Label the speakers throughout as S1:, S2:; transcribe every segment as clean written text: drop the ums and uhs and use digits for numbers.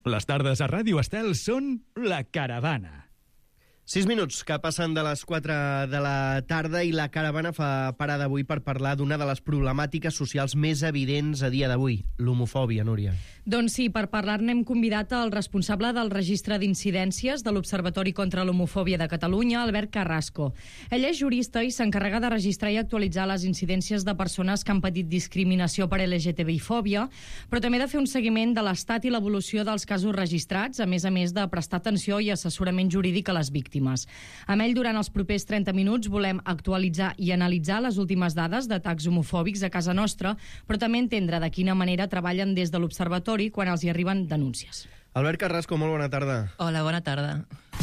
S1: Les tardes a Ràdio Estel són La Caravana.
S2: 6 minuts que passen de les 4 de la tarda i La Caravana fa parada avui per parlar d'una de les problemàtiques socials més evidents a dia d'avui, l'homofòbia, Núria.
S3: Doncs sí, per parlar-ne hem convidat el responsable del registre d'incidències de l'Observatori contra l'Homofòbia de Catalunya, Albert Carrasco. Ell és jurista i s'encarrega de registrar i actualitzar les incidències de persones que han patit discriminació per LGTBI-fòbia, però també de fer un seguiment de l'estat i l'evolució dels casos registrats, a més de prestar atenció i assessorament jurídic a les víctimes. Amb ell, durant els propers 30 minuts, volem actualitzar i analitzar les últimes dades d'atacs homofòbics a casa nostra, però també entendre de quina manera treballen des de l'Observatori quan els hi arriben denúncies.
S2: Albert Carrasco, molt bona tarda.
S4: Hola, bona tarda.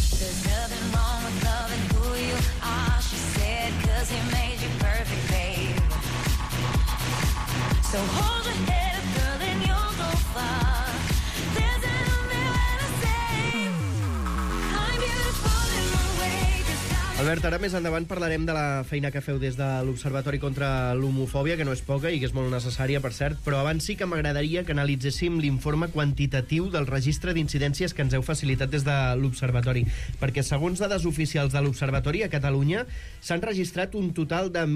S2: Albert, ara més endavant parlarem de la feina que feu des de l'Observatori contra l'Homofòbia, que no és poca i que és molt necessària, per cert, però abans sí que m'agradaria que analitzéssim l'informe quantitatiu del registre d'incidències que ens heu facilitat des de l'Observatori, perquè segons dades oficials de l'Observatori a Catalunya s'han registrat un total de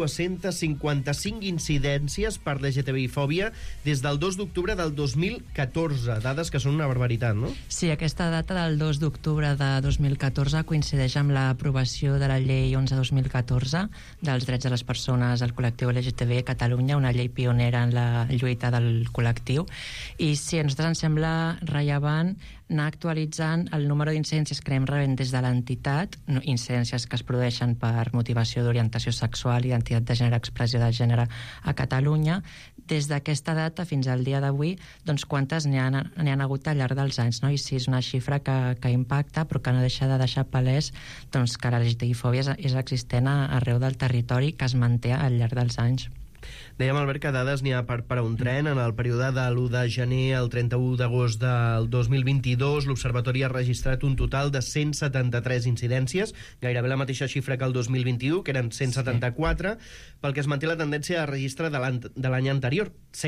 S2: 1.255 incidències per LGTBI-fòbia des del 2 d'octubre del 2014, dades que són una barbaritat, no?
S4: Sí, aquesta data del 2 d'octubre de 2014 coincideix amb l'aprovació de la llei 11-2014 dels drets de les persones del col·lectiu LGTB a Catalunya, una llei pionera en la lluita del col·lectiu. I sí, a nosaltres ens sembla rellevant anar actualitzant el número d'incidències que anem rebent des de l'entitat, incidències que es produeixen per motivació d'orientació sexual, identitat de gènere, expressió de gènere a Catalunya. Des d'aquesta data fins al dia d'avui, doncs quantes n'hi han hagut al llarg dels anys, no? I sí, és una xifra que impacta, però que no deixa de deixar palès doncs, que la LGTBI-fòbia és existent arreu del territori, que es manté al llarg dels anys.
S2: Dèiem, Albert, que dades n'hi ha per a un tren. En el període de l'1 de gener al 31 d'agost del 2022, l'Observatori ha registrat un total de 173 incidències, gairebé la mateixa xifra que el 2021, que eren 174, pel que es manté la tendència a registre de l'any anterior,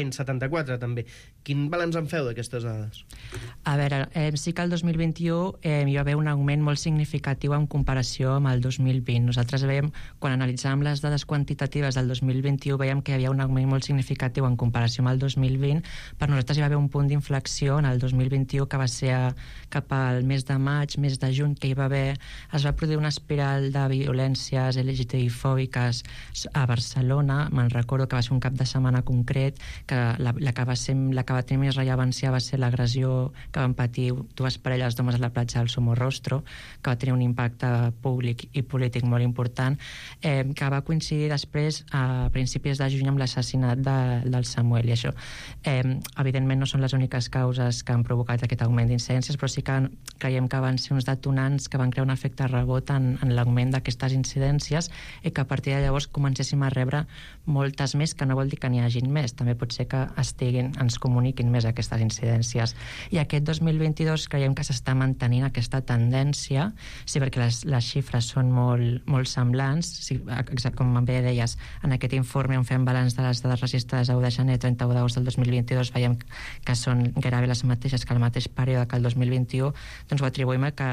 S2: 174 també. Quin balanç en feu d'aquestes dades?
S4: A veure, sí que el 2021 hi va haver un augment molt significatiu en comparació amb el 2020. Nosaltres veiem, quan analitzàvem les dades quantitatives del 2021, veiem que hi havia un augment molt significatiu en comparació amb el 2020. Per nosaltres hi va haver un punt d'inflexió en el 2021 que va ser cap al mes de maig, mes de juny, que es va produir una espiral de violències LGTBI-fòbiques a Barcelona. Me'n recordo que va ser un cap de setmana concret, que la que va tenir més rellevància va ser l'agressió que van patir dues parelles d'homes a la platja del Somorrostro, que va tenir un impacte públic i polític molt important, que va coincidir després a principis de juny amb l'assassinat del Samuel, i això evidentment no són les úniques causes que han provocat aquest augment d'incidències, però sí que creiem que van ser uns detonants que van crear un efecte rebot en l'augment d'aquestes incidències, i que a partir de llavors comencéssim a rebre moltes més, que no vol dir que n'hi hagin més, també pot ser que ens comuniquin més aquestes incidències. I aquest 2022 creiem que s'està mantenint aquesta tendència, sí, perquè les xifres són molt semblants, sí, com bé deies, en aquest informe on fem balanç de les dades registrades a 1 de gener, 31 d'agost del 2022, veiem que són gairebé les mateixes que el mateix període que el 2021, doncs ho atribuïm a que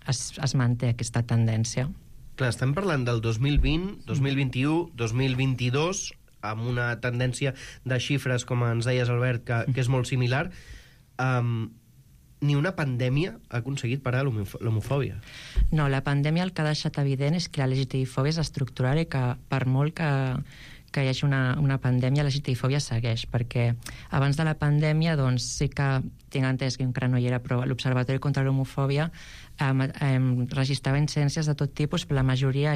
S4: es manté aquesta tendència.
S2: Clar, estem parlant del 2020, 2021, 2022, amb una tendència de xifres, com ens deies, Albert, que és molt similar. Ni una pandèmia ha aconseguit parar l'homofòbia.
S4: No, la pandèmia el que ha deixat evident és que la LGTBI-fòbia és estructural i que per molt que hi hagi una pandèmia, la LGTBI-fòbia segueix, perquè abans de la pandèmia doncs sí que tinc entès que encara no hi era, però l'Observatori contra l'Homofòbia registrava incidències de tot tipus, però la majoria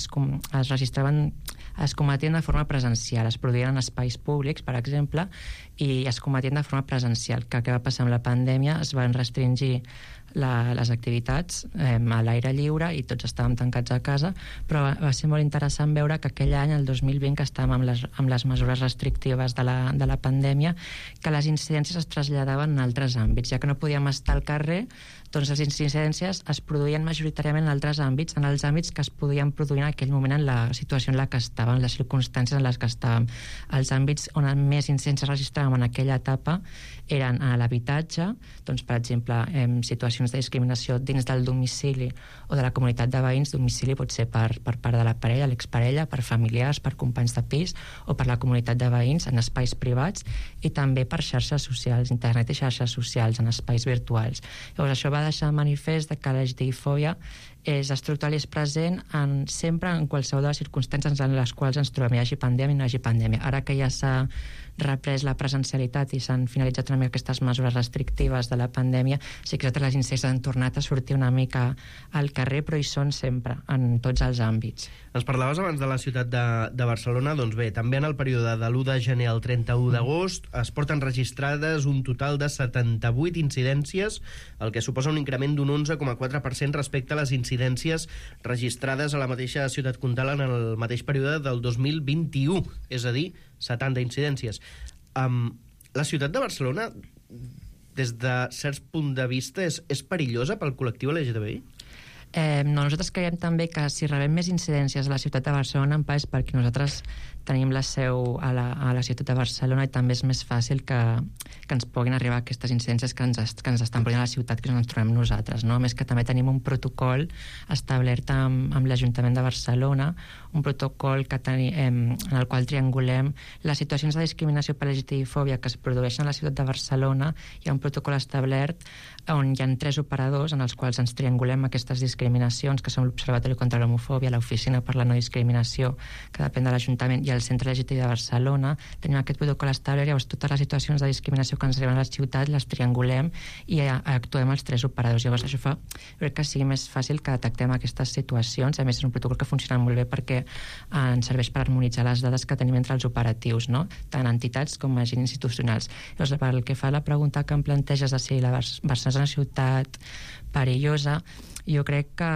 S4: es cometien de forma presencial, es produïen en espais públics, per exemple, i es cometien de forma presencial. Què va passar amb la pandèmia? Es van restringir les activitats a l'aire lliure i tots estàvem tancats a casa, però va ser molt interessant veure que aquell any, el 2020, que estàvem amb les mesures restrictives de la pandèmia, que les incidències es traslladaven en altres àmbits. Ja que no podíem estar al carrer, doncs les incidències es produïen majoritàriament en altres àmbits, en els àmbits que es podien produir en aquell moment en la situació en la que estàvem, les circumstàncies en les que estàvem. Els àmbits on més incidències registràvem en aquella etapa eren a l'habitatge, doncs, per exemple, situacions de discriminació dins del domicili o de la comunitat de veïns. Domicili pot ser per part de la parella, l'exparella, per familiars, per companys de pis o per la comunitat de veïns en espais privats, i també per xarxes socials, internet i xarxes socials, en espais virtuals. Llavors, això va deixar manifest que la LGTBI-fòbia és estructural i és present sempre en qualsevol de les circumstàncies en les quals ens trobem, hi hagi pandèmia i no hi hagi pandèmia. Ara que ja s'ha reprès la presencialitat i s'han finalitzat una mica aquestes mesures restrictives de la pandèmia, sí que les incidències han tornat a sortir una mica al carrer, però hi són sempre, en tots els àmbits.
S2: Ens parlaves abans de la ciutat de Barcelona. Doncs bé, també en el període de l'1 de gener al 31 d'agost es porten registrades un total de 78 incidències, el que suposa un increment d'un 11,4% respecte a les incidències registrades a la mateixa ciutat comtal en el mateix període del 2021, és a dir, 70 incidències. La ciutat de Barcelona, des de certs punts de vista, és perillosa pel col·lectiu LGTBI?
S4: No, nosaltres creiem també que si rebem més incidències a la ciutat de Barcelona, en part és perquè nosaltres tenim la seu a la ciutat de Barcelona i també és més fàcil que ens puguin arribar aquestes incidències que ens estan prenent a la ciutat, que ens trobem nosaltres, no? A més que també tenim un protocol establert amb l'Ajuntament de Barcelona, un protocol en el qual triangulem les situacions de discriminació per LGTBI-fòbia que es produeixen a la ciutat de Barcelona. Hi ha un protocol establert on hi ha 3 operadors en els quals ens triangulem aquestes discriminacions, que són l'Observatori contra l'Homofòbia, l'Oficina per la No Discriminació, que depèn de l'Ajuntament, i el Centre LGTBI de Barcelona. Tenim aquest protocol establert, llavors totes les situacions de discriminació que ens arriben a la ciutat les triangulem i actuem els 3 operadors. Llavors això fa que sigui més fàcil que detectem aquestes situacions. A més, és un protocol que funciona molt bé perquè ens serveix per harmonitzar les dades que tenim entre els operatius, no? Tant entitats com agents institucionals. Llavors, pel que fa a la pregunta que em planteges de si la Barcelona és una ciutat perillosa, jo crec que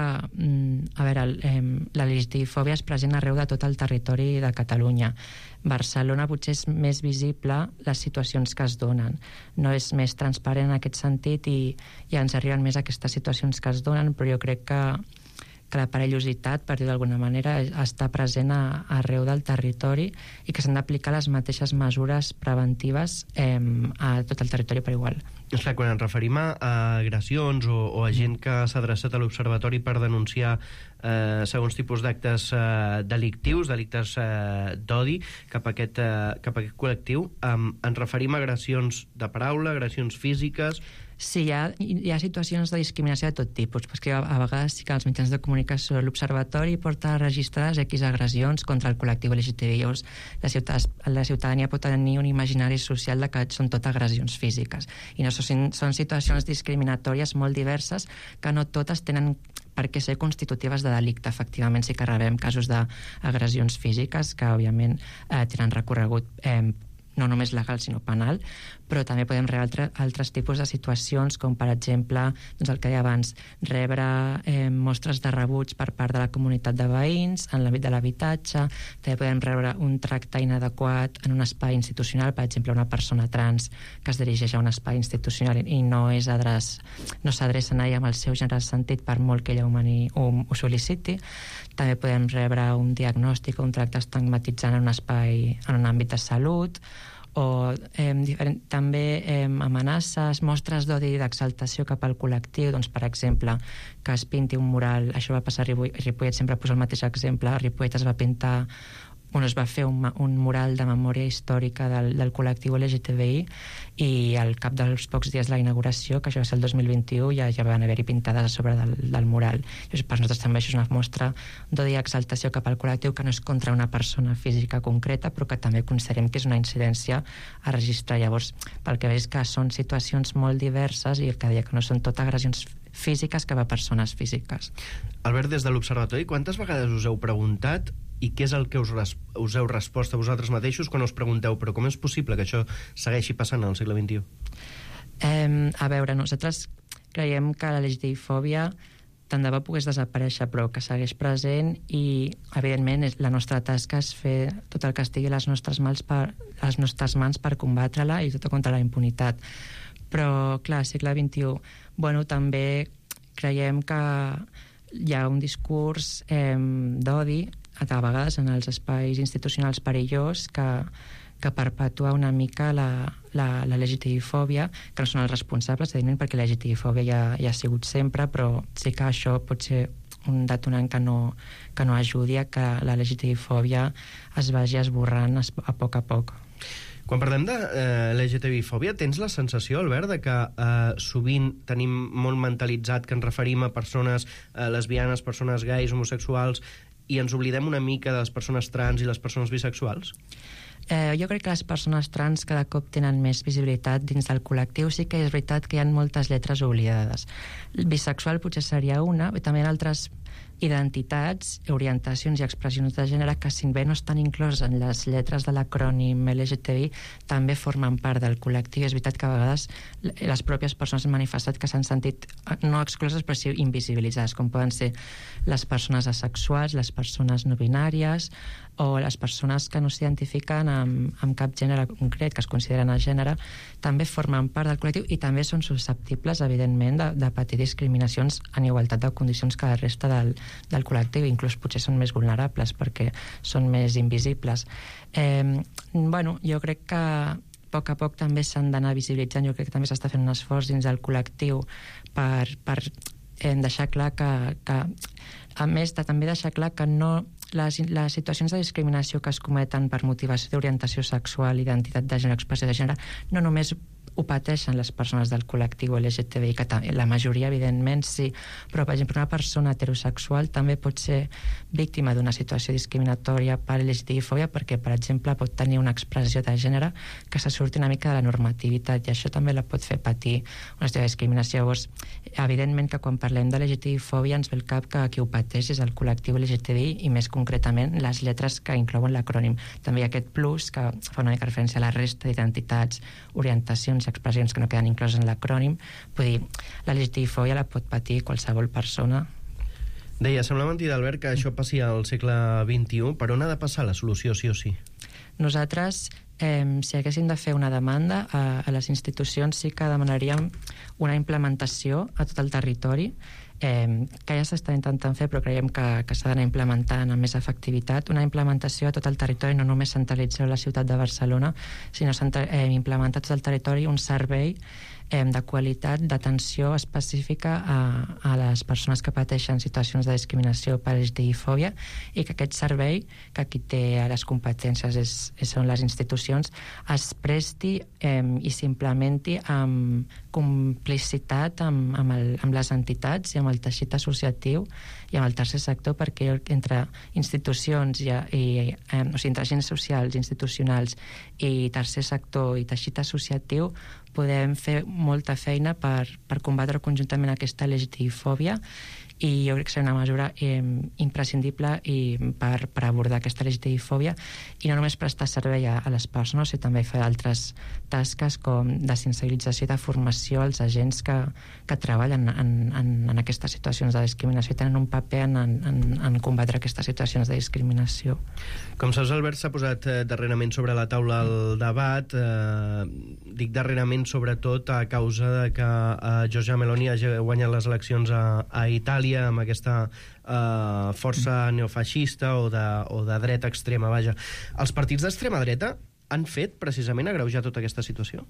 S4: la LGTBI-fòbia és present arreu de tot el territori de Catalunya. Barcelona potser és més visible les situacions que es donen. No és més transparent en aquest sentit i ens arriben més aquestes situacions que es donen, però jo crec que la perillositat, per dir d'alguna manera, està present arreu del territori i que s'han d'aplicar les mateixes mesures preventives a tot el territori per igual.
S2: Clar, quan ens referim a agressions o a gent que s'ha adreçat a l'Observatori per denunciar segons tipus d'actes delictius, delictes d'odi cap a aquest col·lectiu, ens referim a agressions de paraula, agressions físiques...
S4: Sí, hi ha situacions de discriminació de tot tipus, perquè a vegades sí que els mitjans de comunicació, l'Observatori porta registrades X agressions contra el col·lectiu LGTBI. La ciutadania pot tenir un imaginari social de que són tot agressions físiques. I no són situacions discriminatòries molt diverses que no totes tenen per què ser constitutives de delicte. Efectivament, sí que rebem casos d'agressions físiques que, òbviament, tenen recorregut no només legal, sinó penal, però també podem rebre altres tipus de situacions, com per exemple, doncs el que deia abans, rebre mostres de rebuig per part de la comunitat de veïns en l'àmbit de l'habitatge. També podem rebre un tracte inadequat en un espai institucional, per exemple, una persona trans que es dirigeix a un espai institucional i no s'adreça a ella amb el seu gènere sentit, per molt que ella ho sol·liciti. També podem rebre un diagnòstic o un tracte estigmatitzant en un espai, en un àmbit de salut, o també amenaces, mostres d'odi i d'exaltació cap al col·lectiu, doncs, per exemple, que es pinti un mural. Això va passar a Ripollet, sempre poso el mateix exemple. A Ripollet es va fer un mural de memòria històrica del col·lectiu LGTBI i al cap dels pocs dies de la inauguració, que això va ser el 2021, ja van haver-hi pintades a sobre del mural. Llavors, per nosaltres també això és una mostra d'odi i exaltació cap al col·lectiu, que no és contra una persona física concreta, però que també considerem que és una incidència a registrar. Llavors, pel que veig que són situacions molt diverses i el que deia que no són tot agressions físiques cap a persones físiques.
S2: Albert, des de l'Observatori, quantes vegades us heu preguntat i què és el que us heu respost a vosaltres mateixos quan us pregunteu però com és possible que això segueixi passant al segle XXI?
S4: A veure, nosaltres creiem que la LGTBI-fòbia tant de bo pogués desaparèixer, però que segueix present i, evidentment, la nostra tasca és fer tot el que estigui a les nostres mans per combatre-la i tot contra la impunitat. Però, clar, al segle XXI, també creiem que hi ha un discurs d'odi a vegades en els espais institucionals perillós que que perpetua una mica la LGTBI-fòbia, que no són els responsables, evidentment, perquè la LGTBI-fòbia ja ha sigut sempre, però sí que això pot ser un detonant que no ajudi a que la LGTBI-fòbia es vagi esborrant a poc.
S2: Quan parlem de LGTBI-fòbia, tens la sensació, Albert, de que sovint tenim molt mentalitzat que ens referim a persones lesbianes, persones gais, homosexuals, i ens oblidem una mica de les persones trans i les persones bisexuals?
S4: Jo crec que les persones trans cada cop tenen més visibilitat dins del col·lectiu. Sí que és veritat que hi ha moltes lletres oblidades. Bisexual potser seria una, i també hi ha altres identitats, orientacions i expressions de gènere que, si bé no estan incloses en les lletres de l'acrònim LGTBI, també formen part del col·lectiu. És veritat que a vegades les pròpies persones han manifestat que s'han sentit no excloses però sí invisibilitzades, com poden ser les persones asexuals, les persones no binàries o les persones que no s'identifiquen amb cap gènere concret, que es consideren a gènere, també formen part del col·lectiu i també són susceptibles, evidentment, de patir discriminacions en igualtat de condicions que la resta del col·lectiu, inclús potser són més vulnerables perquè són més invisibles. Jo crec que a poc també s'han d'anar visibilitzant. Jo crec que també s'està fent un esforç dins del col·lectiu per deixar clar que a més de també deixar clar que no les situacions de discriminació que es cometen per motivació d'orientació sexual, identitat de gènere, expressió de gènere, no només ho pateixen les persones del col·lectiu LGTBI, que la majoria, evidentment, sí, però, per exemple, una persona heterosexual també pot ser víctima d'una situació discriminatòria per LGTBI-fòbia perquè, per exemple, pot tenir una expressió de gènere que se surti una mica de la normativitat, i això també la pot fer patir una situació de discriminació. Llavors, evidentment que quan parlem de LGTBI-fòbia ens ve el cap que qui ho pateix és el col·lectiu LGTBI i, més concretament, les lletres que inclouen l'acrònim. També hi ha aquest plus que fa una mica referència a la resta d'identitats, orientacions i expressions que no queden incloses en l'acrònim. Vull dir, la LGTBI-fòbia la pot patir qualsevol persona.
S2: Deia, sembla mentida, Albert, que això passi al segle XXI. Per on ha de passar la solució, sí o sí?
S4: Nosaltres, si haguéssim de fer una demanda a les institucions, sí que demanaríem una implementació a tot el territori, que ja s'està intentant fer, però creiem que s'ha d'anar implementant amb més efectivitat. Una implementació a tot el territori, no només centralitzar la ciutat de Barcelona, sinó implementar a tot el territori un servei de qualitat d'atenció específica a les persones que pateixen situacions de discriminació per LGTBI-fòbia, i que aquest servei, que qui té les competències són les institucions, es presti i s'implementi amb complicitat amb les entitats i amb el teixit associatiu i amb el tercer sector, perquè entre institucions entre agents socials, institucionals i tercer sector i teixit associatiu podem fer molta feina per combatre conjuntament aquesta LGTBI-fòbia, i jo crec que serà una mesura imprescindible per abordar aquesta LGTBI-fòbia, i no només prestar servei a les persones, sinó també fer altres tasques com de sensibilització i de formació als agents que treballen en aquestes situacions de discriminació i tenen un paper en combatre aquestes situacions de discriminació.
S2: Com saps, Albert, s'ha posat darrerament sobre la taula el debat, dic darrerament sobretot a causa de que Giorgia Meloni hagi guanyat les eleccions a Itàlia amb aquesta força neofeixista o de dreta extrema, vaja. Els partits d'extrema dreta han fet precisament agreujar tota aquesta situació?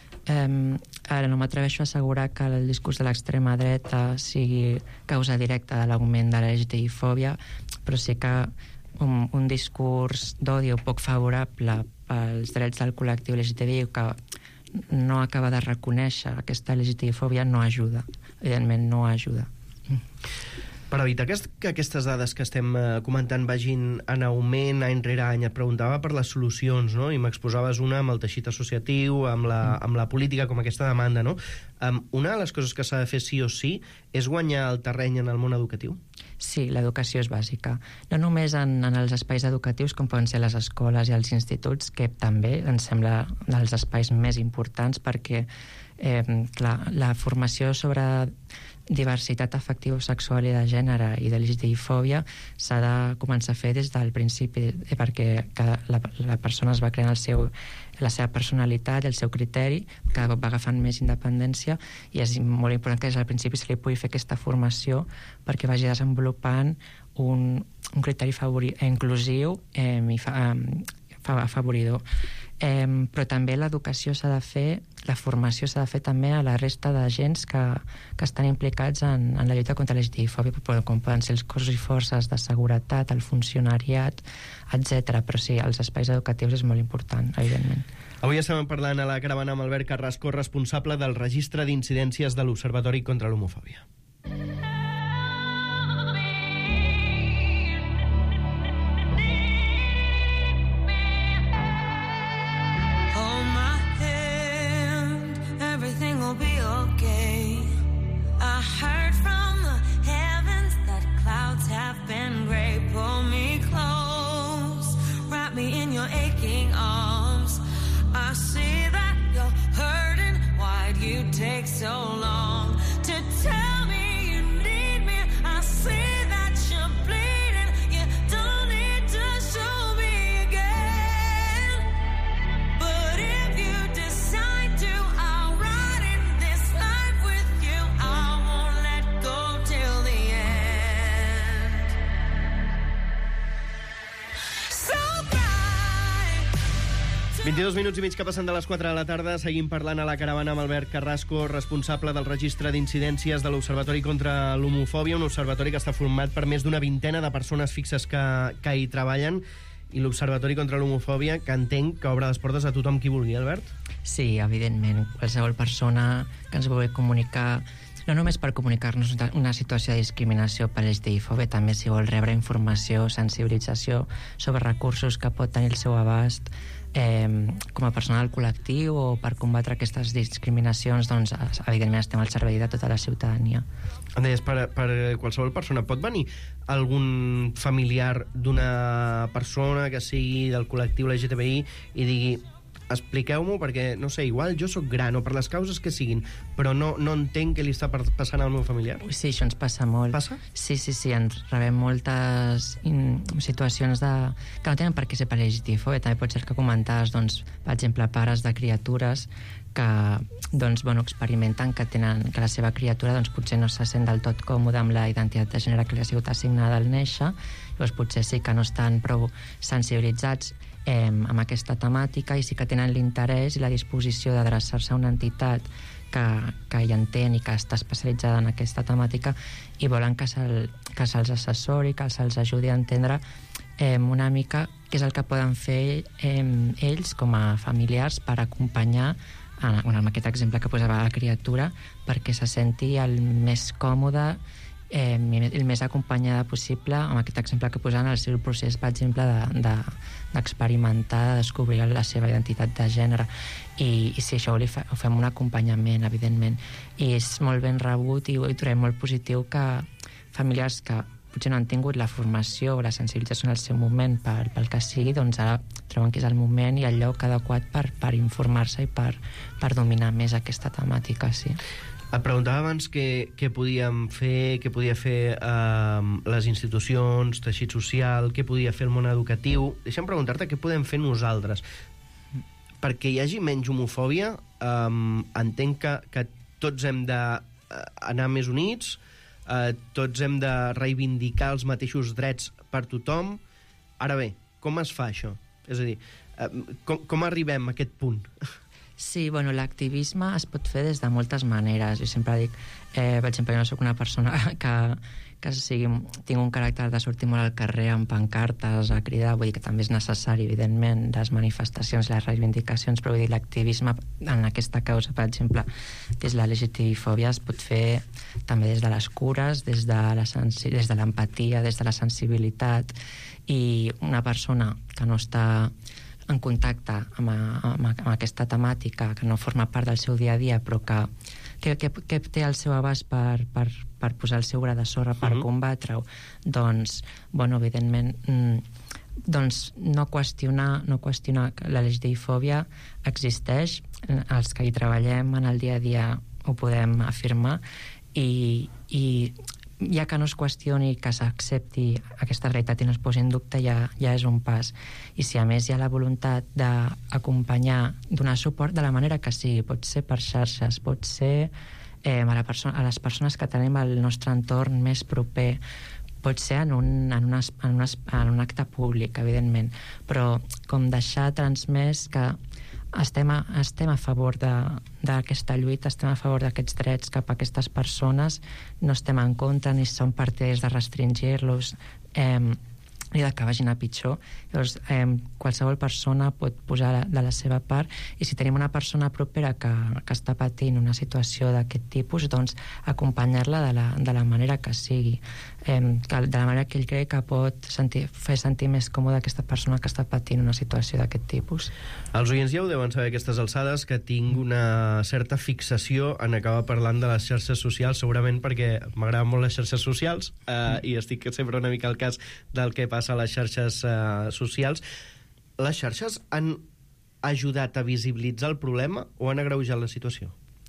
S4: Ara no m'atreveixo a assegurar que el discurs de l'extrema dreta sigui causa directa de l'augment de la LGTBI-fòbia, però sí que un discurs d'odi o poc favorable pels drets del col·lectiu LGTBI que no acaba de reconèixer aquesta LGTBI-fòbia no ajuda, evidentment no ajuda.
S2: Per evitar que aquestes dades que estem comentant vagin en augment any rere any, et preguntava per les solucions, no? I m'exposaves una amb el teixit associatiu, amb la política, com aquesta demanda, no? Una de les coses que s'ha de fer sí o sí és guanyar el terreny en el món educatiu?
S4: Sí, l'educació és bàsica. No només en els espais educatius, com poden ser les escoles i els instituts, que també ens sembla dels espais més importants, perquè la formació sobre diversitat afectivo-sexual i de gènere i de LGTBI-fòbia s'ha de començar a fer des del principi, perquè la persona es va creant la seva personalitat, el seu criteri, cada cop va agafant més independència, i és molt important que des del principi se li pugui fer aquesta formació perquè vagi desenvolupant un criteri inclusiu i afavoridor. però també l'educació s'ha de fer, la formació s'ha de fer també a la resta d'agents que estan implicats en la lluita contra l'LGTBI-fòbia, com poden ser els cossos i forces de seguretat, el funcionariat, etc. Però sí, els espais educatius és molt important, evidentment.
S2: Avui estem parlant a la caravana amb Albert Carrasco, responsable del registre d'incidències de l'Observatori contra l'Homofòbia.
S5: Take so long to tell me you need me. I see that you're bleeding. You don't need to show me again. But if you decide to, I'll ride in this life with you. I won't let go till the end. So bright.
S2: 22 minuts i mig que passen de les 4 de la tarda. Seguim parlant a la caravana amb Albert Carrasco, responsable del registre d'incidències de l'Observatori contra l'Homofòbia, un observatori que està format per més d'una vintena de persones fixes que hi treballen, i l'Observatori contra l'Homofòbia, que entenc que obre les portes a tothom qui vulgui, Albert?
S4: Sí, evidentment. Qualsevol persona que ens vulgui comunicar, no només per comunicar-nos una situació de discriminació per l'LGTBI-fòbia, també si vol rebre informació, sensibilització sobre recursos que pot tenir el seu abast, com a persona del col·lectiu o per combatre aquestes discriminacions, doncs evidentment estem al servei de tota la ciutadania.
S2: Em deies, per qualsevol persona pot venir algun familiar d'una persona que sigui del col·lectiu LGTBI i digui: expliqueu-m'ho perquè, no sé, igual jo sóc gran o per les causes que siguin, però no entenc què li està passant al meu familiar?
S4: Sí, això ens passa molt.
S2: Passa?
S4: Sí, ens rebem moltes situacions que no tenen per què ser per LGTBI-fòbia. També pot ser que comentaves, doncs, per exemple, pares de criatures que doncs, experimenten que la seva criatura doncs, potser no se sent del tot còmode amb la identitat de gènere que li ha sigut assignada al néixer, llavors potser sí que no estan prou sensibilitzats amb aquesta temàtica i sí que tenen l'interès i la disposició d'adreçar-se a una entitat que hi entén i que està especialitzada en aquesta temàtica i volen que se'ls assessori, que se'ls ajudi a entendre una mica què és el que poden fer ells com a familiars per acompanyar amb aquest exemple que posava la criatura perquè se senti el més còmode, el més acompanyada possible, amb aquest exemple que posaven el seu procés, per exemple, d'experimentar, de descobrir la seva identitat de gènere. I si això ho fem un acompanyament, evidentment. I és molt ben rebut i ho trobem molt positiu que familiars que potser no han tingut la formació o la sensibilització en el seu moment pel que sigui, doncs ara troben que és el moment i el lloc adequat per informar-se i per dominar més aquesta temàtica, sí.
S2: Et preguntava abans què podíem fer, què podia fer les institucions, teixit social, què podia fer el món educatiu. Deixa'm preguntar-te què podem fer nosaltres. Perquè hi hagi menys homofòbia, entenc que tots hem d'anar més units, tots hem de reivindicar els mateixos drets per tothom. Ara bé, com es fa això? És a dir, com arribem a aquest punt?
S4: Sí, l'activisme es pot fer des de moltes maneres. Jo sempre dic, per exemple, jo no soc una persona que tinc un caràcter de sortir molt al carrer amb pancartes a cridar, vull dir que també és necessari, evidentment, les manifestacions, les reivindicacions, però vull dir, l'activisme en aquesta causa, per exemple, des de la LGTBI-fòbia es pot fer també des de les cures, des de l'empatia, des de la sensibilitat, i una persona que no està en contacte amb aquesta temàtica, que no forma part del seu dia a dia, però que té el seu abast per posar el seu gra de sorra, per combatre-ho, doncs, evidentment, doncs no qüestionar que la LGTBI-fòbia existeix, els que hi treballem en el dia a dia ho podem afirmar, i ja que no es qüestioni, que s'accepti aquesta realitat i no es posi en dubte, ja és un pas. I si a més hi ha la voluntat d'acompanyar, donar suport de la manera que sigui, pot ser per xarxes, pot ser a les persones que tenim al nostre entorn més proper, pot ser en un acte públic, evidentment, però com deixar transmès que estem a favor d'aquesta lluita, estem a favor d'aquests drets cap a aquestes persones, no estem en contra ni som partidaris de restringir-los i que vagin a pitjor. Llavors, qualsevol persona pot posar de la seva part, i si tenim una persona propera que està patint una situació d'aquest tipus, doncs acompanyar-la de la manera que sigui, de la manera que ell creu que pot fer sentir més còmode aquesta persona que està patint una situació d'aquest tipus.
S2: Els oients ja ho deuen saber a aquestes alçades, que tinc una certa fixació en acabar parlant de les xarxes socials, segurament perquè m'agraden molt les xarxes socials i estic sempre una mica al cas del que passa a les xarxes socials. Les xarxes han ajudat a visibilitzar el problema o han agreujat la situació?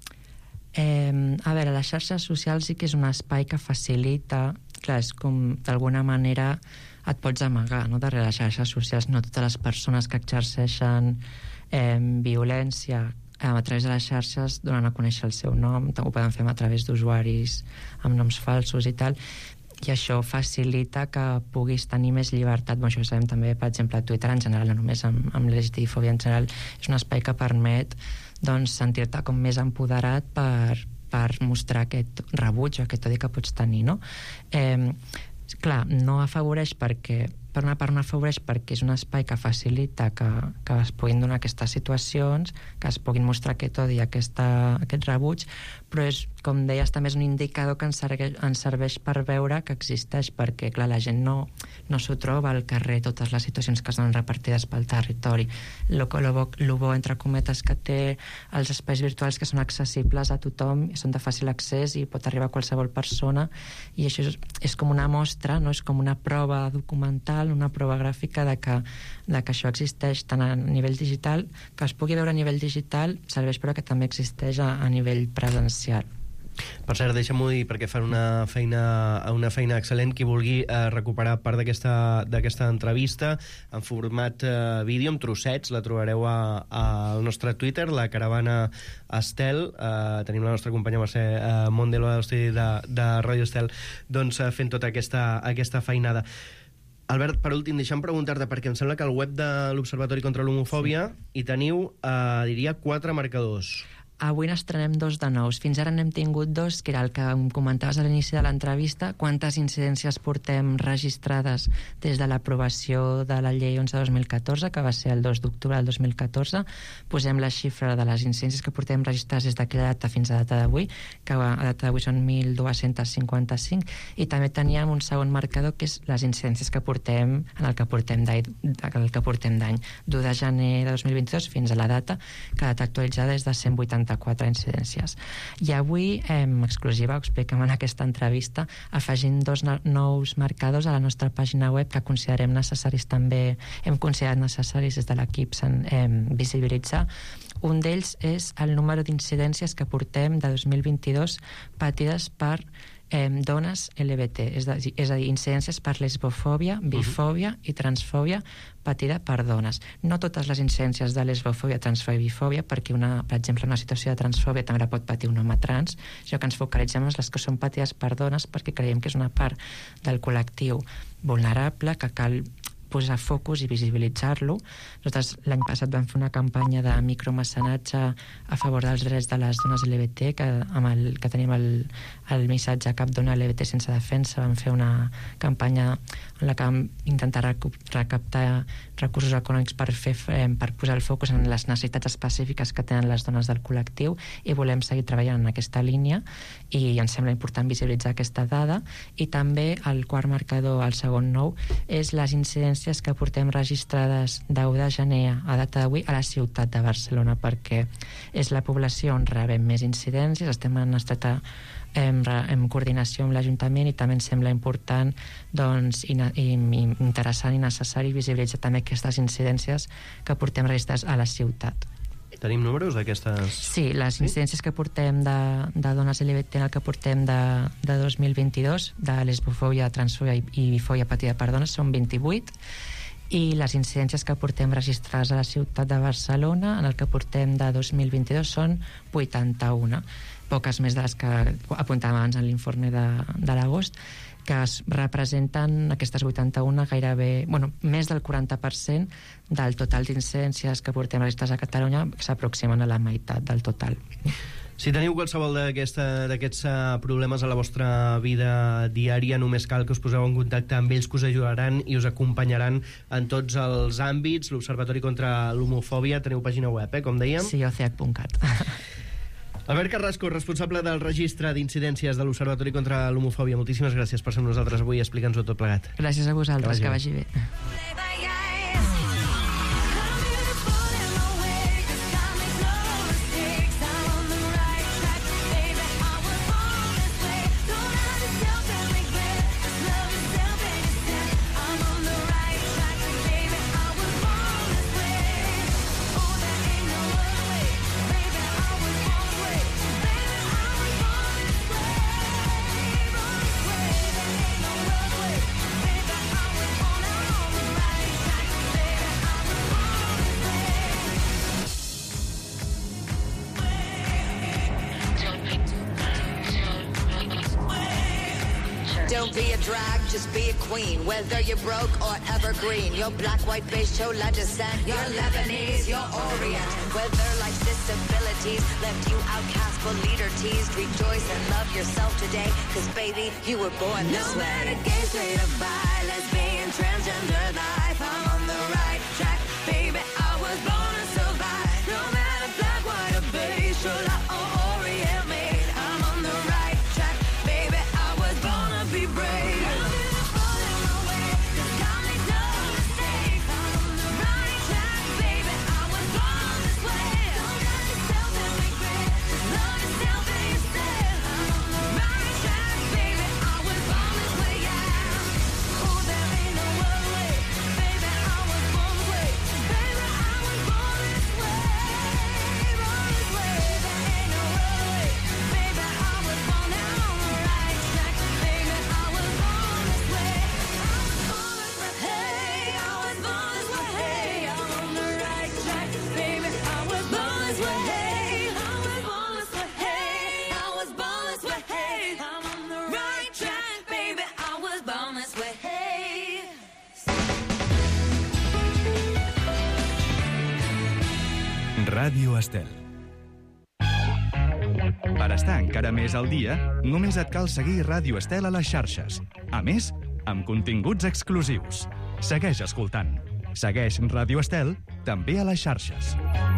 S4: A veure, les xarxes socials sí que és un espai que facilita, clar, és com d'alguna manera et pots amagar, no?, darrere les xarxes socials. No totes les persones que exerceixen violència a través de les xarxes donen a conèixer el seu nom, ho poden fer a través d'usuaris amb noms falsos i tal, i això facilita que puguis tenir més llibertat. Això ho sabem també, per exemple, a Twitter en general, no només amb l'LGTBI-fòbia en general, és un espai que permet sentir-te com més empoderat per mostrar aquest rebuig o aquest odi que pots tenir, no? Clar, no afavoreix perquè per una part no afavoreix perquè és un espai que facilita que es puguin donar aquestes situacions, que es puguin mostrar aquest odi, aquest rebuig, però és, com deies, també és un indicador que ens serveix per veure que existeix, perquè clar, la gent no s'ho troba al carrer, totes les situacions que es donen repartides pel territori. Lo bo, entre cometes, que té els espais virtuals que són accessibles a tothom, són de fàcil accés i pot arribar a qualsevol persona, i això és com una mostra, no? És com una prova documental, una prova gràfica de que això existeix tant a nivell digital, que es pugui veure a nivell digital serveix, però que també existeix a nivell presencial.
S2: Per cert, deixa'm-ho dir, perquè fan una feina excel·lent. Qui vulgui recuperar part d'aquesta entrevista en format vídeo, amb trossets, la trobareu al nostre Twitter, la Caravana Estel. Tenim la nostra companya Mercè Mondelo de l'estudi de Ràdio Estel, doncs fent tota aquesta feinada. Albert, per últim, deixa'm preguntar-te, perquè em sembla que al web de l'Observatori contra l'Homofòbia hi teniu, diria, 4 marcadors.
S4: Avui n'estrenem 2 de nous. Fins ara n'hem tingut 2, que era el que em comentaves a l'inici de l'entrevista, quantes incidències portem registrades des de l'aprovació de la llei 11/2014, que va ser el 2 d'octubre del 2014. Posem la xifra de les incidències que portem registrades des d'aquella data fins a data d'avui, que a data d'avui són 1.255, i també teníem un segon marcador, que és les incidències que portem en el que portem d'any, 1 de gener de 2022 fins a la data, que la data actualitzada és de 184 incidències. I avui, exclusiva, ho expliquem en aquesta entrevista, afegint 2 nous marcadors a la nostra pàgina web que considerem necessaris també, hem considerat necessaris des de l'equip visibilitzar. Un d'ells és el número d'incidències que portem de 2022 patides per dones LGBT, és a dir, incidències per lesbofòbia, bifòbia i transfòbia patida per dones. No totes les incidències de lesbofòbia, transfòbia i bifòbia, perquè, per exemple, una situació de transfòbia també la pot patir un home trans. Això que ens focalitzem és les que són patides per dones, perquè creiem que és una part del col·lectiu vulnerable que cal posar focus i visibilitzar-lo. Nosaltres l'any passat vam fer una campanya de micromecenatge a favor dels drets de les dones LGBT, que tenim el missatge Cap dona LGBT sense defensa. Vam fer una campanya en la que vam intentar recaptar recursos econòmics per posar el focus en les necessitats específiques que tenen les dones del col·lectiu, i volem seguir treballant en aquesta línia, i ens sembla important visibilitzar aquesta dada. I també el quart marcador, el segon nou, és les incidències que portem registrades d'1 de gener a data d'avui a la ciutat de Barcelona, perquè és la població on rebem més incidències. Estem en estreta en coordinació amb l'Ajuntament, i també ens sembla important, doncs, interessant i necessari visibilitzar també aquestes incidències que portem registrades a la ciutat.
S2: Tenim números d'aquestes?
S4: Sí, les incidències que portem de dones LGBT en el que portem de 2022, de lesbofòbia, transfòbia i bifòbia patida per dones, són 28, i les incidències que portem registrades a la ciutat de Barcelona en el que portem de 2022 són 81. poques més de les que apuntàvem abans en l'informe de l'agost, que es representen aquestes 81 gairebé, més del 40% del total d'incidències que portem registrats a Catalunya, s'aproximen a la meitat del total.
S2: Si teniu qualsevol d'aquests problemes a la vostra vida diària, només cal que us poseu en contacte amb ells, que us ajudaran i us acompanyaran en tots els àmbits. L'Observatori contra l'Homofòbia, teniu pàgina web, com dèiem?
S4: Sí, oceac.cat.
S2: Albert Carrasco, responsable del registre d'incidències de l'Observatori contra l'Homofòbia. Moltíssimes gràcies per ser amb nosaltres avui i explicar-nos-ho tot plegat.
S4: Gràcies a vosaltres, que vagi bé.
S6: Don't be a drag, just be a queen. Whether you're broke or evergreen, you're black, white, beige, chola descent, you're Lebanese, you're Orient. Whether life's disabilities left you outcast but leader teased, rejoice and love yourself today, cause baby, you were born this way. No matter gay, straight or bi, lesbian, transgender life, I'm on the right track, baby, I was born to survive. No matter black, white or beige, chola or Orient made, I'm on the right track, baby, I was born to be brave.
S1: Ràdio Estel. Per estar encara més al dia, només et cal seguir Ràdio Estel a les xarxes. A més, amb continguts exclusius. Segueix escoltant. Segueix Ràdio Estel també a les xarxes.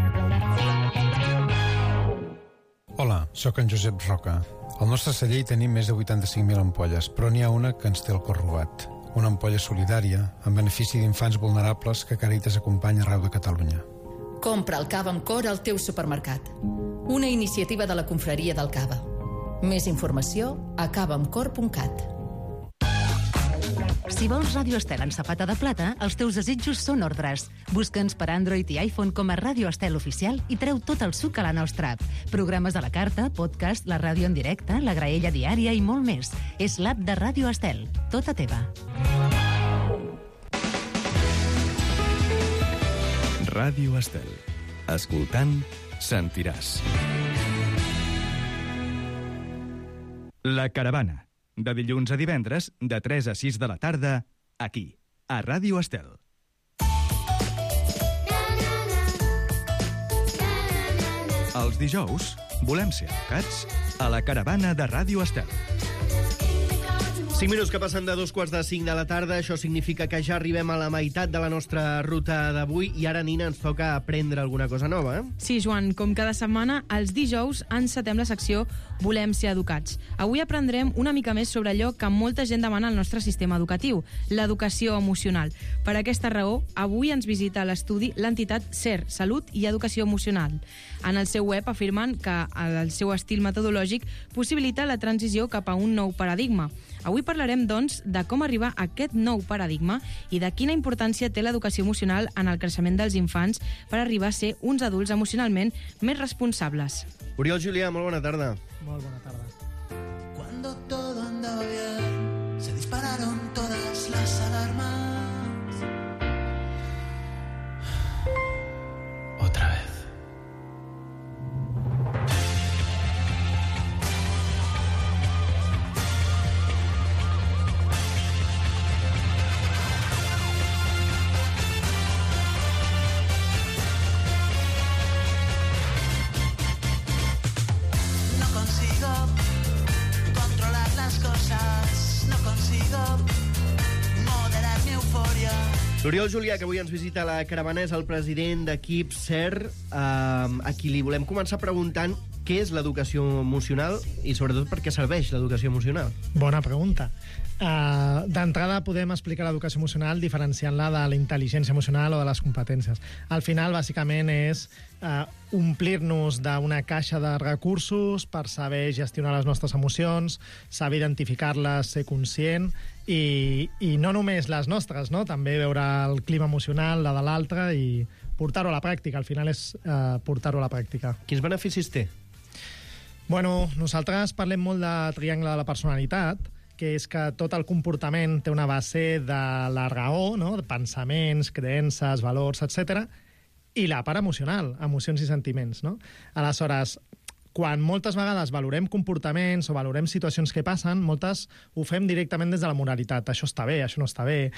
S7: Hola, sóc en Josep Roca. Al nostre celler hi tenim més de 85.000 ampolles, però n'hi ha una que ens té el cor robat. Una ampolla solidària, en benefici d'infants vulnerables que Càritas acompanya arreu de Catalunya.
S8: Compra el cava amb cor al teu supermercat. Una iniciativa de la Confraria del Cava. Més informació a cavaamcor.cat.
S9: Si vols Ràdio Estel en safata de plata, els teus desitjos són ordres. Busca'ns per Android i iPhone com a Ràdio Estel Oficial i treu tot el suc a la nostra app. Programes a la carta, podcast, la ràdio en directe, la graella diària i molt més. És l'app de Ràdio Estel. Tota teva.
S1: Ràdio Estel. Escoltant, sentiràs. La Caravana. De dilluns a divendres, de 3 a 6 de la tarda, aquí, a Ràdio Estel. Els dijous, volem ser educats a la Caravana de Ràdio Estel.
S2: 5 minuts que passen de 2:45 de la tarda. Això significa que ja arribem a la meitat de la nostra ruta d'avui i ara, Nina, ens toca aprendre alguna cosa nova.
S10: Sí, Joan, com cada setmana, els dijous encetem la secció Volem ser educats. Avui aprendrem una mica més sobre allò que molta gent demana al nostre sistema educatiu, l'educació emocional. Per aquesta raó, avui ens visita a l'estudi l'entitat SER, Salut i Educació Emocional. En el seu web afirmen que el seu estil metodològic possibilita la transició cap a un nou paradigma. Avui parlarem, doncs, de com arribar a aquest nou paradigma i de quina importància té l'educació emocional en el creixement dels infants per arribar a ser uns adults emocionalment més responsables.
S2: Oriol Julià, molt bona tarda.
S11: Molt bona tarda. Cuando todo andaba bien, se dispararon todas las alarmas. Otra vez.
S2: L'Oriol Julià, que avui ens visita a la caravana, és el president d'Equip CER, a qui li volem començar preguntant què és l'educació emocional i sobretot per què serveix l'educació emocional.
S12: Bona pregunta. D'entrada podem explicar l'educació emocional diferenciant-la de la intel·ligència emocional o de les competències. Al final, bàsicament, és omplir-nos d'una caixa de recursos per saber gestionar les nostres emocions, saber identificar-les, ser conscient, i no només les nostres, no? També veure el clima emocional, la de l'altre, i portar-ho a la pràctica. Al final és portar-ho a la pràctica.
S2: Quins beneficis té?
S12: Bueno, nosaltres parlem molt de triangle de la personalitat, que és que tot el comportament té una base de la raó, no? De pensaments, creences, valors, etc. I la part emocional, emocions i sentiments, no? Aleshores, quan moltes vegades valorem comportaments o valorem situacions que passen, moltes ho fem directament des de la moralitat. Això està bé, això no està bé.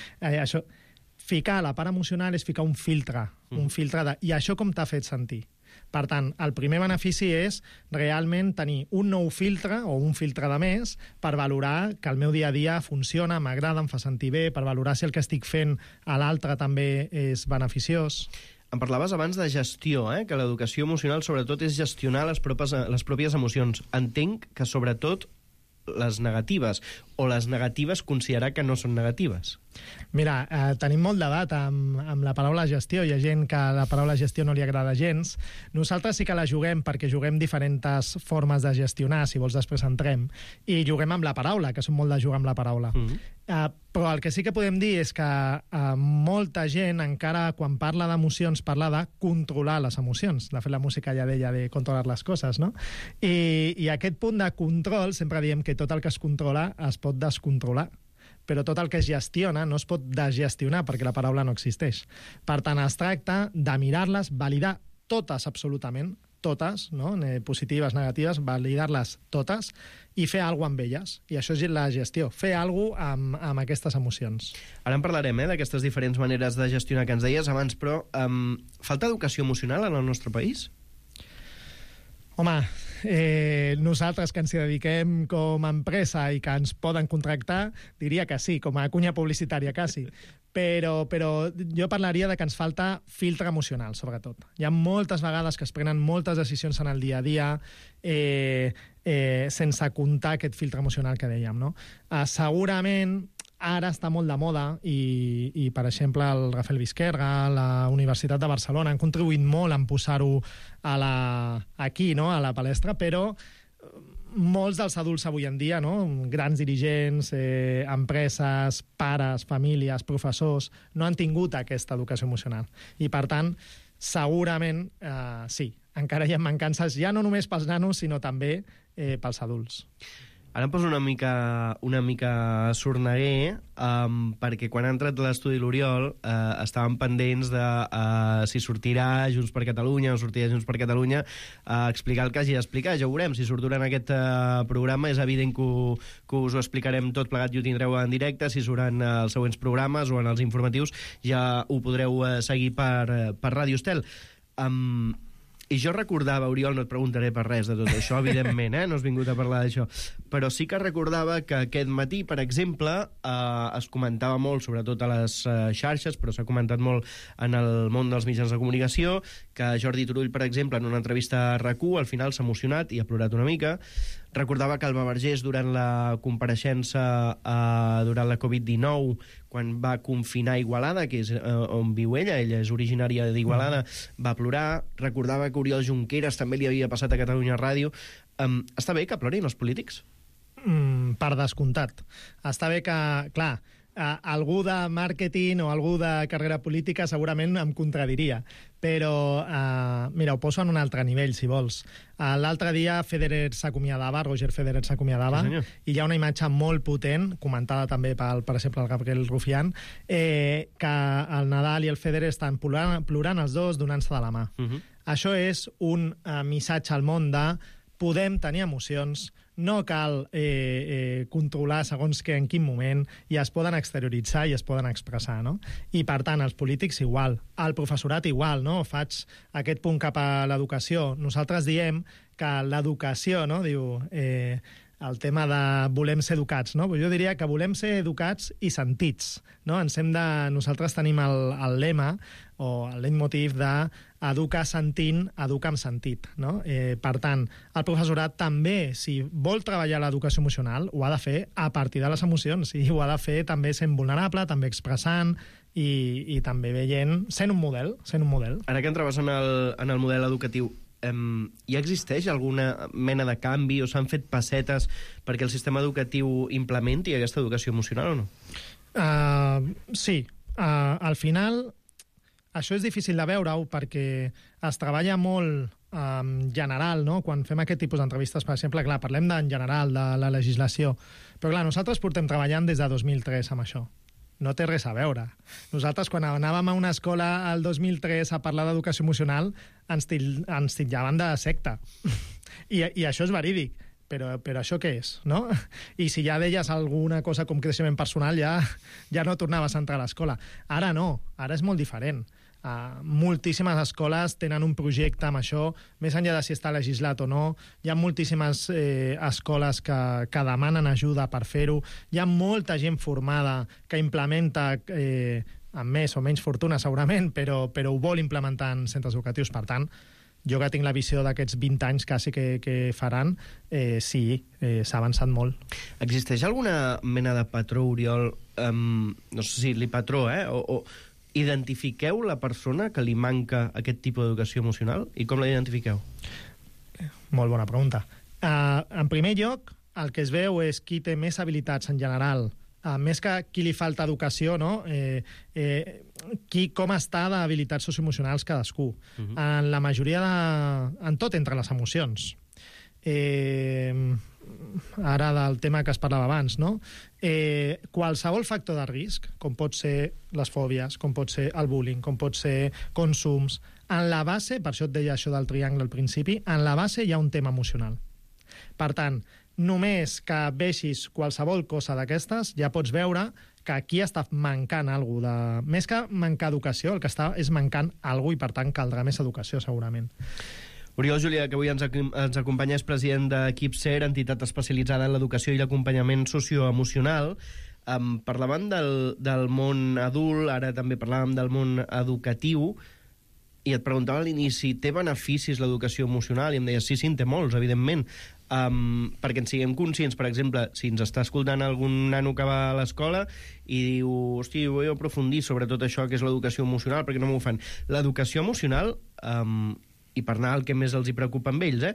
S12: Ficar la part emocional és ficar un filtre de... I això com t'ha fet sentir? Per tant, el primer benefici és realment tenir un nou filtre o un filtre de més per valorar que el meu dia a dia funciona, m'agrada, em fa sentir bé, per valorar si el que estic fent a l'altre també és beneficiós.
S2: Em parlaves abans de gestió, que l'educació emocional sobretot és gestionar les pròpies emocions. Entenc que sobretot les negatives, o les negatives considerar que no són negatives.
S12: Mira, tenim molt debat amb la paraula gestió. Hi ha gent que la paraula gestió no li agrada gens. Nosaltres sí que la juguem perquè juguem diferents formes de gestionar, si vols després entrem, i juguem amb la paraula, que som molt de jugar amb la paraula. Però el que sí que podem dir és que molta gent encara quan parla d'emocions parla de controlar les emocions. De fet, la música ja deia de controlar les coses, no? I aquest punt de control, sempre diem que tot el que es controla es pot descontrolar, però tot el que es gestiona no es pot desgestionar perquè la paraula no existeix. Per tant, es tracta de mirar-les, validar totes, absolutament, totes, no? Positives, negatives, validar-les totes i fer alguna cosa amb elles. I això és la gestió, fer alguna cosa amb aquestes emocions.
S2: Ara en parlarem, d'aquestes diferents maneres de gestionar que ens deies abans, però falta educació emocional en el nostre país?
S12: Home, nosaltres que ens hi dediquem com a empresa i que ens poden contractar, diria que sí, com a cunya publicitària quasi. Però jo parlaria de que ens falta filtre emocional, sobretot. Hi ha moltes vegades que es prenen moltes decisions en el dia a dia sense comptar aquest filtre emocional que dèiem, no? Segurament ara està molt de moda i per exemple, el Rafael Vizquerga, la Universitat de Barcelona, han contribuït molt en posar-ho aquí, no?, a la palestra, però molts dels adults avui en dia, no?, grans dirigents, empreses, pares, famílies, professors, no han tingut aquesta educació emocional. I, per tant, segurament, sí, encara hi ha mancances, ja no només pels nanos, sinó també pels adults.
S2: Ara em poso una mica sorneguer, perquè quan ha entrat l'estudi l'Oriol estàvem pendents de si sortirà Junts per Catalunya o sortirà Junts per Catalunya a explicar el que hagi d'explicar. Ja ho veurem, si surt durant aquest programa és evident que us ho explicarem tot plegat i ho tindreu en directe. Si suran els següents programes o en els informatius ja ho podreu seguir per Ràdio Estel. I jo recordava, Oriol, no et preguntaré per res de tot això, evidentment, no has vingut a parlar d'això, però sí que recordava que aquest matí, per exemple, es comentava molt, sobretot a les xarxes, però s'ha comentat molt en el món dels mitjans de comunicació, que Jordi Turull, per exemple, en una entrevista a RAC1, al final s'ha emocionat i ha plorat una mica. Recordava que Alba Vergés, durant la compareixença durant la Covid-19, quan va confinar Igualada, que és on viu ella és originària d'Igualada, va plorar. Recordava que Oriol Junqueras també li havia passat a Catalunya Ràdio. Està bé que plorin els polítics?
S12: Per descomptat. Està bé que, clar, algú de màrqueting o algú de carrera política segurament em contradiria, però mira, ho poso en un altre nivell, si vols. L'altre dia Federer s'acomiadava, Roger Federer s'acomiadava, sí, i hi ha una imatge molt potent, comentada també per exemple, el Gabriel Rufián, que el Nadal i el Federer estan plorant els dos, donant-se de la mà. Això és un missatge al món de podem tenir emocions, no cal controlar segons en quin moment, i es poden exterioritzar i es poden expressar, no? I, per tant, els polítics igual, el professorat igual, no? Faig aquest punt cap a l'educació. Nosaltres diem que l'educació, no?, diu, el tema de volem ser educats, no? Jo diria que volem ser educats i sentits, no? Nosaltres tenim el lema o el leitmotiv de educar sentint, educar amb sentit, no? Per tant, el professorat també, si vol treballar l'educació emocional, ho ha de fer a partir de les emocions, i ho ha de fer també sent vulnerable, també expressant i també sent un model.
S2: Ara que entraves en el model educatiu, ja existeix alguna mena de canvi o s'han fet passetes perquè el sistema educatiu implementi aquesta educació emocional o no?
S12: Sí. Al final, això és difícil de veure-ho perquè es treballa molt en general, no? Quan fem aquest tipus d'entrevistes, per exemple, clar, parlem en general de la legislació, però clar, nosaltres portem treballant des de 2003 amb això. No té res a veure. Nosaltres, quan anàvem a una escola al 2003 a parlar d'educació emocional, ens titllaven de secta. I això és verídic. Però això què és, no? I si ja deies alguna cosa com creixement personal, ja no tornaves a entrar a l'escola. Ara no, ara és molt diferent. Moltíssimes escoles tenen un projecte amb això, més enllà de si està legislat o no. Hi ha moltíssimes escoles que demanen ajuda per fer-ho. Hi ha molta gent formada que implementa amb més o menys fortuna segurament, però ho vol implementar en centres educatius. Per tant, jo que tinc la visió d'aquests 20 anys quasi que faran, sí, s'ha avançat molt.
S2: Existeix alguna mena de patró, Oriol, no sé si li patró, o identifiqueu la persona que li manca aquest tipus d'educació emocional? I com la identifiqueu?
S12: Molt bona pregunta. En primer lloc, el que es veu és qui té més habilitats en general, més que qui li falta educació, no? Com està d'habilitats socioemocionals cadascú. En la majoria en tot entre les emocions. Ara del tema que es parlava abans, no? Qualsevol factor de risc, com pot ser les fòbies, com pot ser el bullying, com pot ser consums, en la base, per això et deia això del triangle al principi, en la base hi ha un tema emocional. Per tant, només que vegis qualsevol cosa d'aquestes, ja pots veure que aquí està mancant alguna cosa. Més que mancar educació, el que està és mancant alguna cosa i, per tant, caldrà més educació, segurament.
S2: Oriol Julià, que avui ens acompanya, és president d'Equip SER, entitat especialitzada en l'educació i l'acompanyament socioemocional. Parlàvem del món adult, ara també parlàvem del món educatiu, i et preguntava a l'inici, té beneficis l'educació emocional? I em deies, sí, en té molts, evidentment. Perquè en siguem conscients, per exemple, si ens està escoltant algun nano que va a l'escola i diu, hosti, vull aprofundir sobre tot això que és l'educació emocional, perquè no m'ho fan. L'educació emocional, i per anar al que més els hi preocupa amb ells,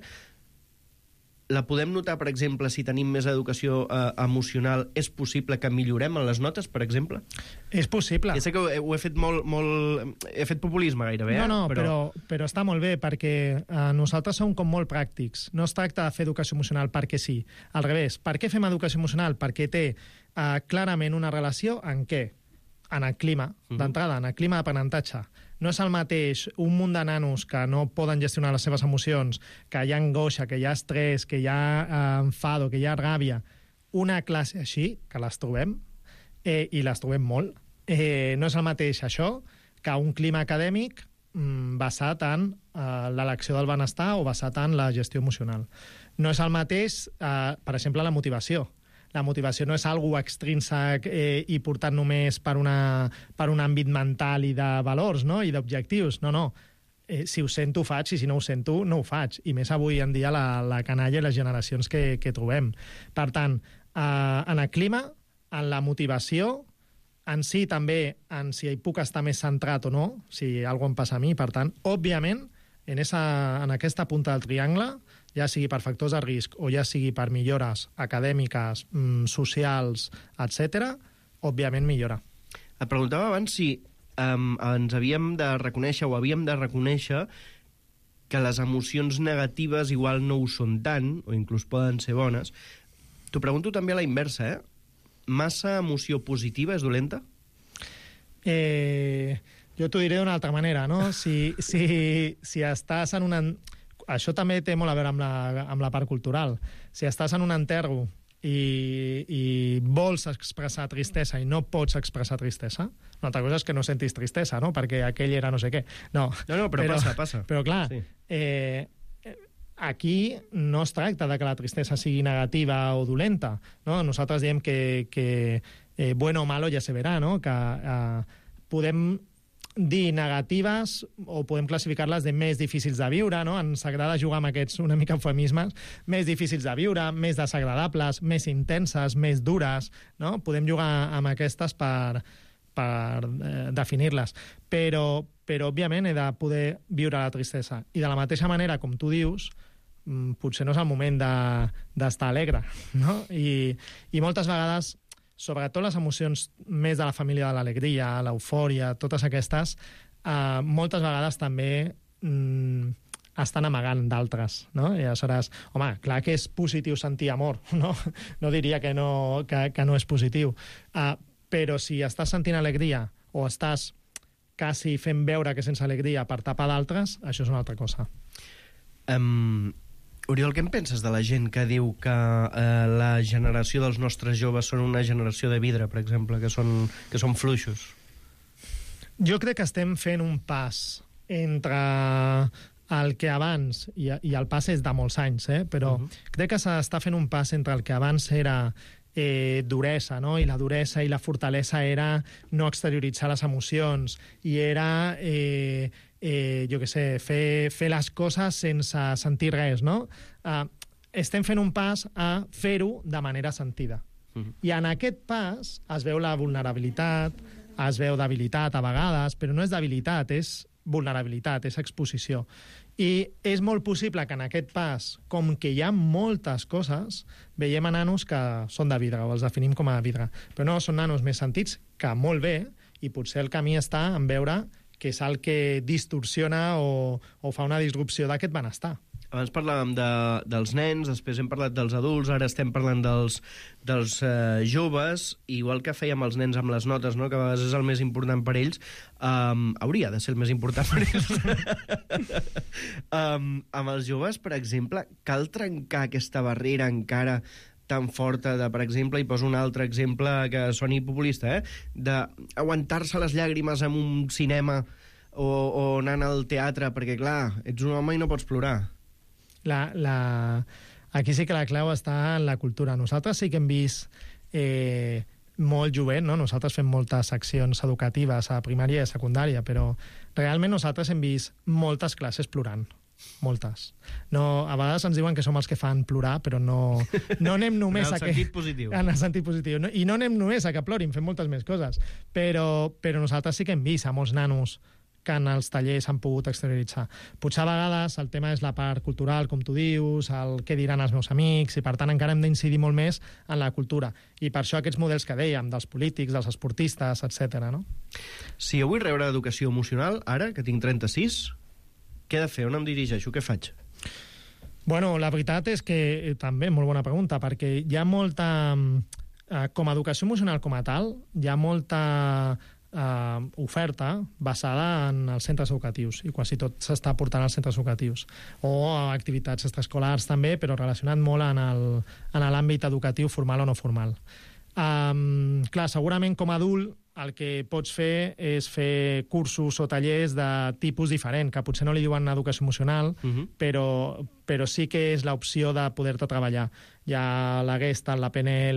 S2: la podem notar, per exemple, si tenim més educació emocional, és possible que millorem en les notes, per exemple?
S12: És possible.
S2: Ja sé que ho he fet molt... He fet populisme gairebé,
S12: No, però està molt bé, perquè nosaltres som com molt pràctics. No es tracta de fer educació emocional perquè sí. Al revés, per què fem educació emocional? Perquè té clarament una relació en què? En el clima, d'entrada, en el clima d'aprenentatge. No és el mateix un munt de nanos que no poden gestionar les seves emocions, que hi ha angoixa, que hi ha estrès, que hi ha enfado, que hi ha ràbia. Una classe així, que les trobem, i les trobem molt, no és el mateix això que un clima acadèmic basat en l'elecció del benestar o basat en la gestió emocional. No és el mateix, per exemple, la motivació. La motivació no és algo extrínsec i portat només per un àmbit mental i de valors, no? I d'objectius. No. Si ho sento, ho faig, i si no ho sento, no ho faig. I més avui en dia la canalla i les generacions que trobem. Per tant, en el clima, en la motivació, en si també, en si hi puc estar més centrat o no, si alguna cosa em passa a mi, per tant, òbviament, en aquesta punta del triangle, ja sigui per factors de risc o ja sigui per millores acadèmiques, socials, etc., òbviament millora.
S2: Et preguntava abans si ens havíem de reconèixer o havíem de reconèixer que les emocions negatives igual no ho són tant, o inclús poden ser bones. T'ho pregunto també a la inversa, Massa emoció positiva és dolenta?
S12: Jo t'ho diré d'una altra manera, no? Si estàs en una... Això també té molt a veure amb la part cultural. Si estàs en un enterro i vols expressar tristesa i no pots expressar tristesa, una altra cosa és que no sentis tristesa, no? Perquè aquell era no sé què. No,
S2: però passa.
S12: Però clar, sí. aquí no es tracta de que la tristesa sigui negativa o dolenta, no? Nosaltres diem que bueno o malo ja se verà, no? Que podem dir negatives o podem classificar-les de més difícils de viure, no? Ens agrada jugar amb aquests una mica eufemismes, més difícils de viure, més desagradables, més intenses, més dures, no? Podem jugar amb aquestes per definir-les. Però, òbviament, he de poder viure la tristesa. I de la mateixa manera, com tu dius, potser no és el moment d'estar alegre, no? I moltes vegades, sobretot les emocions més de la família de l'alegria, l'eufòria, totes aquestes, moltes vegades també estan amagant d'altres, no? I aleshores, home, clar que és positiu sentir amor, no? No diria que no és positiu. Però si estàs sentint alegria o estàs quasi fent veure que sense alegria per tapar d'altres, això és una altra cosa.
S2: Oriol, què en penses de la gent que diu que la generació dels nostres joves són una generació de vidre, per exemple, que són fluixos?
S12: Jo crec que estem fent un pas entre el que abans, i el pas és de molts anys, però crec que s'està fent un pas entre el que abans era duresa, no? I la duresa i la fortalesa era no exterioritzar les emocions, i era jo què sé, fer les coses sense sentir res, no? Estem fent un pas a fer-ho de manera sentida. I en aquest pas es veu la vulnerabilitat, es veu debilitat a vegades, però no és debilitat, és vulnerabilitat, és exposició. I és molt possible que en aquest pas, com que hi ha moltes coses, veiem a nanos que són de vidre, o els definim com a vidre. Però no, són nanos més sentits, que molt bé, i potser el camí està en veure que és el que distorsiona o fa una disrupció d'aquest benestar.
S2: Abans parlàvem dels nens, després hem parlat dels adults, ara estem parlant dels joves, igual que fèiem els nens amb les notes, no? Que a vegades és el més important per ells, hauria de ser el més important per ells. Amb els joves, per exemple, cal trencar aquesta barrera encara tan forta de, per exemple, i poso un altre exemple que soni populista, d'aguantar-se les llàgrimes en un cinema o anant al teatre, perquè, clar, ets un home i no pots plorar.
S12: Aquí sí que la clau està en la cultura. Nosaltres sí que hem vist molt jovent, no? Nosaltres fem moltes accions educatives a primària i a secundària, però realment nosaltres hem vist moltes classes plorant. Moltes. No, a vegades ens diuen que som els que fan plorar, però no anem només
S2: en el sentit positiu.
S12: En el sentit positiu. I no anem només a que plorin, fem moltes més coses. Però nosaltres sí que hem vist a molts nanos que en els tallers han pogut exterioritzar. Potser a vegades el tema és la part cultural, com tu dius, el què diran els meus amics, i per tant encara hem d'incidir molt més en la cultura. I per això aquests models que dèiem, dels polítics, dels esportistes, etc. No?
S2: Si jo vull rebre educació emocional, ara, que tinc 36, què he de fer? On em dirigeixo? Què faig?
S12: Bueno, la veritat és que, també, molt bona pregunta, perquè hi ha molta... Com a educació emocional com a tal, hi ha molta oferta basada en els centres educatius, i quasi tot s'està portant als centres educatius, o activitats extraescolars també, però relacionat molt en l'àmbit educatiu formal o no formal. Clar, segurament com a adult el que pots fer és fer cursos o tallers de tipus diferent, que potser no li diuen educació emocional, però sí que és l'opció de poder-te treballar. Hi ha la Gestalt, la PNL,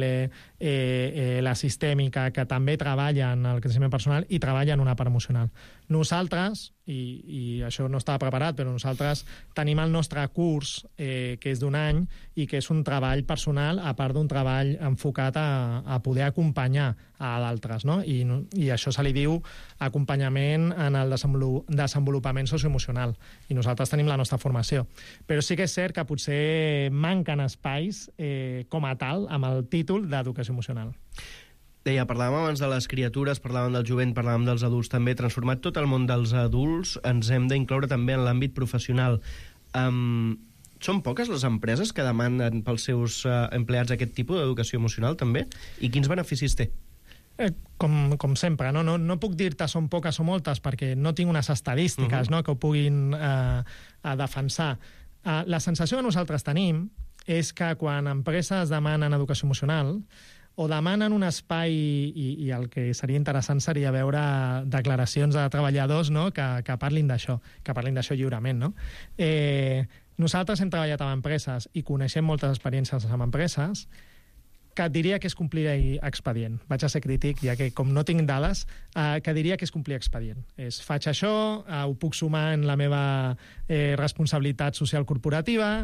S12: la sistèmica, que també treballen el creixement personal i treballen una part emocional. Nosaltres, i això no estava preparat, però nosaltres tenim el nostre curs, que és d'un any, i que és un treball personal, a part d'un treball enfocat a poder acompanyar a d'altres, no? I això se li diu acompanyament en el desenvolupament socioemocional. I nosaltres tenim la nostra formació. Però sí que és cert que potser manquen espais com a tal, amb el títol d'educació emocional.
S2: Deia, parlàvem abans de les criatures, parlàvem del jovent, parlàvem dels adults també. Transformat tot el món dels adults, ens hem d'incloure també en l'àmbit professional. Són poques les empreses que demanen pels seus empleats aquest tipus d'educació emocional també? I quins beneficis té?
S12: Com sempre, no puc dir-te són poques o moltes perquè no tinc unes estadístiques que ho puguin defensar. La sensació que nosaltres tenim és que quan empreses demanen educació emocional o demanen un espai, i el que seria interessant seria veure declaracions de treballadors, no? que parlin d'això lliurement, no? Nosaltres hem treballat amb empreses i coneixem moltes experiències amb empreses que et diria que és complir expedient. Vaig a ser crític, ja que com no tinc dades, que diria que és complir expedient. Faig això, ho puc sumar en la meva responsabilitat social corporativa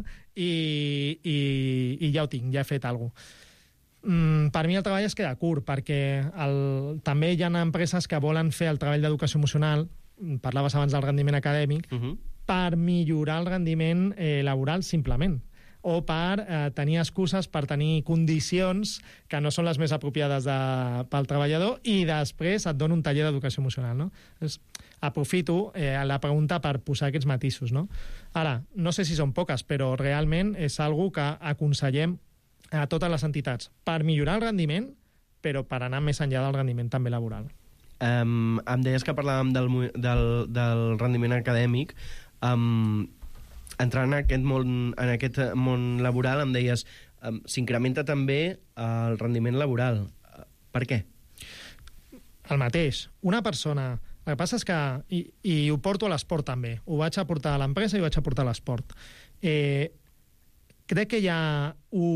S12: i ja ho tinc, ja he fet alguna cosa. Per mi el treball es queda curt, perquè també hi ha empreses que volen fer el treball d'educació emocional, parlaves abans del rendiment acadèmic, per millorar el rendiment laboral simplement, o per tenir excuses per tenir condicions que no són les més apropiades pel treballador i després et dono un taller d'educació emocional. No? Aprofito la pregunta per posar aquests matisos. No? Ara, no sé si són poques, però realment és algo que aconsellem a totes les entitats per millorar el rendiment, però per anar més enllà del rendiment també laboral.
S2: Em deies que parlàvem del rendiment acadèmic. Entrant en aquest món laboral, em deies, s'incrementa també el rendiment laboral. Per què?
S12: El mateix. Una persona... El que passa és que... I ho porto a l'esport també. Ho vaig a portar a l'empresa i ho vaig a portar a l'esport. Crec que hi ha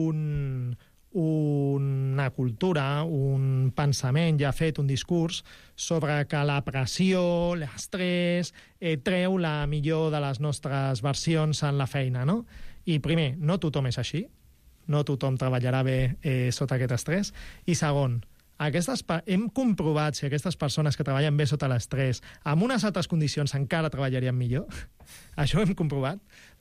S12: una cultura, un pensament ja fet, un discurs, sobre que la pressió, l'estrès, treu la millor de les nostres versions en la feina, no? I primer, no tothom és així, no tothom treballarà bé sota aquest estrès, i segon, hem comprovat si aquestes persones que treballen bé sota l'estrès, amb unes altres condicions encara treballarien millor. Això ho hem comprovat.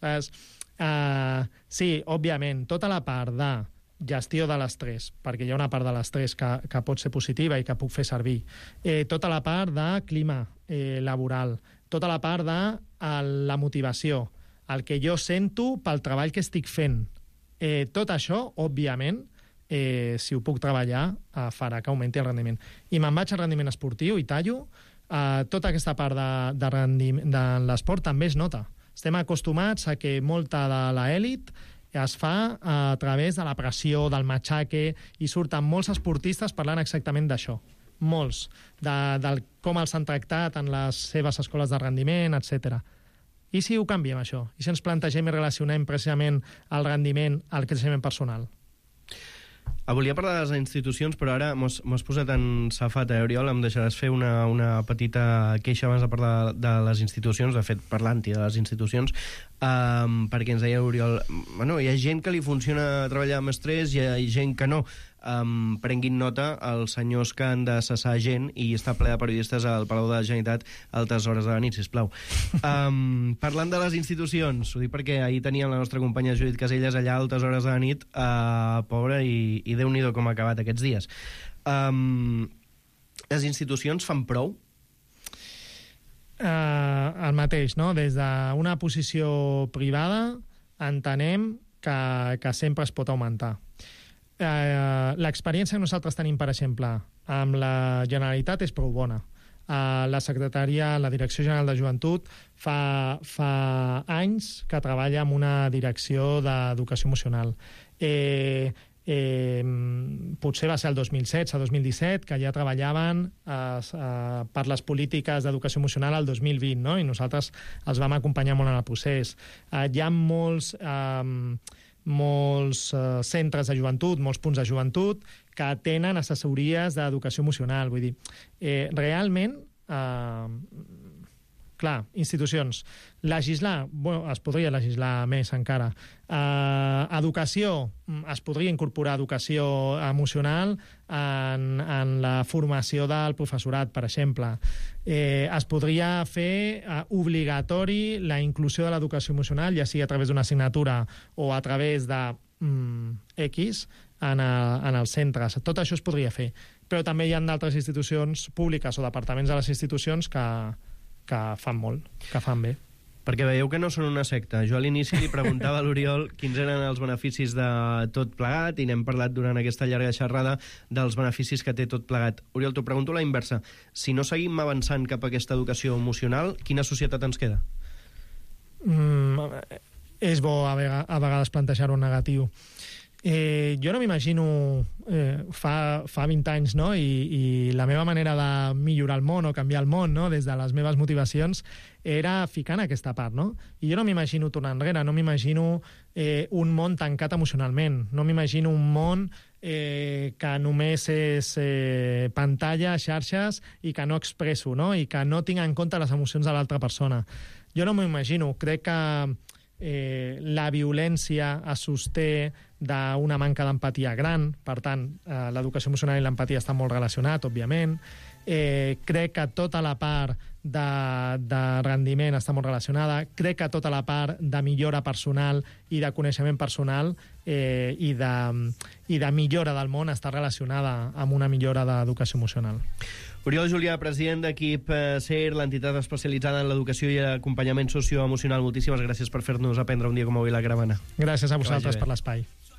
S12: Sí, òbviament, tota la part de gestió de l'estrès, perquè hi ha una part de l'estrès que pot ser positiva i que puc fer servir, tota la part de clima laboral, tota la part de la motivació, el que jo sento pel treball que estic fent. Tot això, òbviament, si ho puc treballar, farà que augmenti el rendiment. I me'n vaig al rendiment esportiu i tallo. Tota aquesta part de l'esport també es nota. Estem acostumats a que molta de l'elit es fa a través de la pressió, del matxaque, i surten molts esportistes parlant exactament d'això. Molts. De com els han tractat en les seves escoles de rendiment, etc. I si ho canviem, això? I si ens plantegem i relacionem precisament el rendiment al creixement personal?
S2: Volia parlar de les institucions, però ara m'has posat en safata, Oriol. Em deixaràs fer una petita queixa abans de parlar de les institucions, de fet, parlant-hi de les institucions, perquè ens deia Oriol, bueno, hi ha gent que li funciona treballar amb estrès i hi ha gent que no. Prenguin nota els senyors que han de cessar gent i està ple de periodistes al Palau de la Generalitat a altes hores de la nit, sisplau. Parlant de les institucions, ho dic perquè ahir teníem la nostra companya Judit Caselles allà a altes hores de la nit, pobra, i Déu-n'hi-do com ha acabat aquests dies. Les institucions fan prou?
S12: El mateix, no? Des d'una posició privada entenem que sempre es pot augmentar. L'experiència que nosaltres tenim, per exemple, amb la Generalitat és prou bona. La secretaria, la Direcció General de Joventut, fa anys que treballa amb una direcció d'educació emocional. Potser va ser el 2016-2017 que ja treballaven per les polítiques d'educació emocional al 2020, no? I nosaltres els vam acompanyar molt en el procés. Hi ha molts centres de joventut, molts punts de joventut que tenen assessories d'educació emocional. Vull dir, realment, clar, institucions. Legislar, bueno, es podria legislar més encara. Educació, es podria incorporar educació emocional en la formació del professorat, per exemple. Es podria fer obligatori la inclusió de l'educació emocional, ja sigui a través d'una assignatura o a través de X en els centres. Tot això es podria fer. Però també hi ha d'altres institucions públiques o departaments de les institucions que fan molt, que fan bé.
S2: Perquè veieu que no són una secta. Jo a l'inici li preguntava a l'Oriol quins eren els beneficis de tot plegat i n'hem parlat durant aquesta llarga xerrada dels beneficis que té tot plegat. Oriol, t'ho pregunto a la inversa. Si no seguim avançant cap a aquesta educació emocional, quina societat ens queda?
S12: És bo a vegades plantejar-ho en negatiu. Jo no m'imagino fa 20 anys, no? I la meva manera de millorar el món o canviar el món, no? Des de les meves motivacions era ficar en aquesta part, no? I jo no m'imagino tornar enrere, no m'imagino un món tancat emocionalment, no m'imagino un món que només és pantalla, xarxes i que no expresso, no? I que no tinc en compte les emocions de l'altra persona. Jo no m'ho imagino, crec que la violència es sosté d'una manca d'empatia gran, per tant, l'educació emocional i l'empatia estan molt relacionat, òbviament. Crec que tota la part de rendiment està molt relacionada. Crec que tota la part de millora personal i de coneixement personal i de millora del món està relacionada amb una millora d'educació emocional.
S2: Oriol Julià, president d'Equip SER, l'entitat especialitzada en l'educació i acompanyament socioemocional. Moltíssimes gràcies per fer-nos aprendre un dia com avui la Gravana.
S12: Gràcies a vosaltres per l'espai.